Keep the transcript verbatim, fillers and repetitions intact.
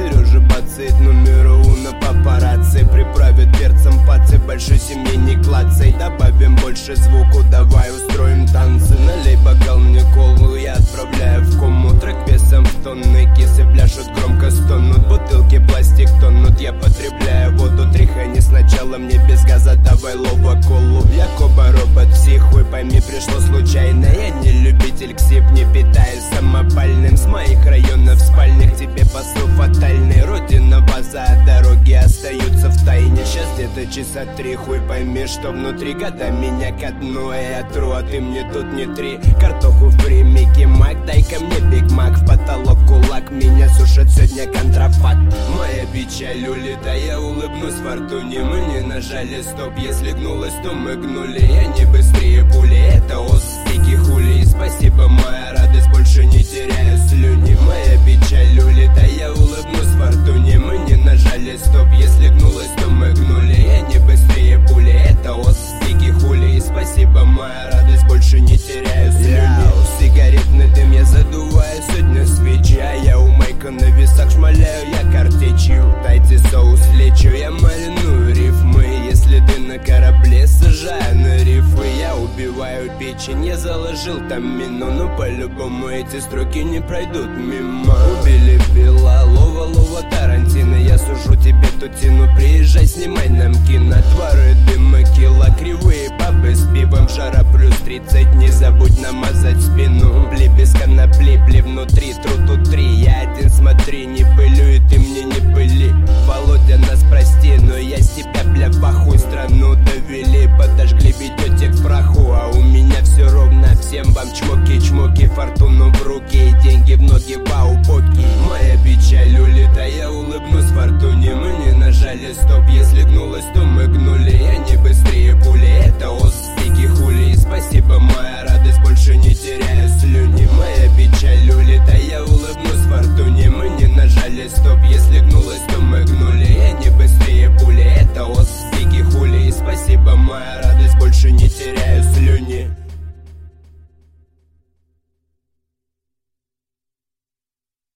Сережа бацает номера уна папарацци. Приправит перцем пацы, большой семьи не клацай. Добавим больше звуку, давай устроим танцы. Налей бокал мне колу, я отправляю в кому. Трек весом в тонны, кисы пляшут, громко стонут. Бутылки пластик тонут, я потребляю воду. Тряхани сначала, мне без газа, давай лоба колу. Якоба робот, психуй, пойми, пришло случайно. Я не любитель ксип, не питаюсь самопальным. С моих районов спальных тебе посыл фатальный. Родина, база, дороги остаются в тайне. Сейчас где-то часа три, хуй пойми, что внутри. Года меня ко дну, а я тру, а ты мне тут не три. Картоху фри, Микки Мак, дай-ка мне Биг Мак. В потолок кулак, меня сушит сегодня контрафакт. Моя печаль улетая, я улыбнусь фортуне. Мы не нажали стоп, если гнулась, то мы гнули. Я не быстрее пули, это ос, дикий хули. И спасибо, моя радость, больше не теряю слюни. Моя печаль улетая, я улыбнусь фортуне. Мы не нажали стоп, если гнулась, то мы гнули. Я не быстрее пули, это ос, дикий хули. И спасибо, моя радость, больше не теряю слюни. Сигаретный дым я задуваю, сегодня свечи. А я у Майка на весах шмаляю, я картечью. Дайте соус, лечу, я мариную рифмы. Если ты на корабле, сажаю на рифы. Я убиваю печень, я заложил там мину. Но по-любому эти строки не пройдут мимо. Убили Билла, лова, лова, Тарантино. Я сужу тебе тутину, приезжай, снимай нам кино. Творы, дымы, кило, кривые бабы с пивом. Жара плюс тридцать, не забудь намазать спину. Бли без конопли, бли внутри, тру тут три. Я один, смотри, не пылю, и ты мне не пыли. Володя, нас прости, но я с тебя, бля, в ахуй. Страну довели, подожгли, ведете к праху. А у меня все ровно, всем вам чмоки-чмоки. Фортуну в руки и деньги в ноги, вау-поки. Моя печаль улетая, я улыбнусь фортуне. Мы не нажали стоп, если гнулась, то мы гнули. Я не быстрее пули,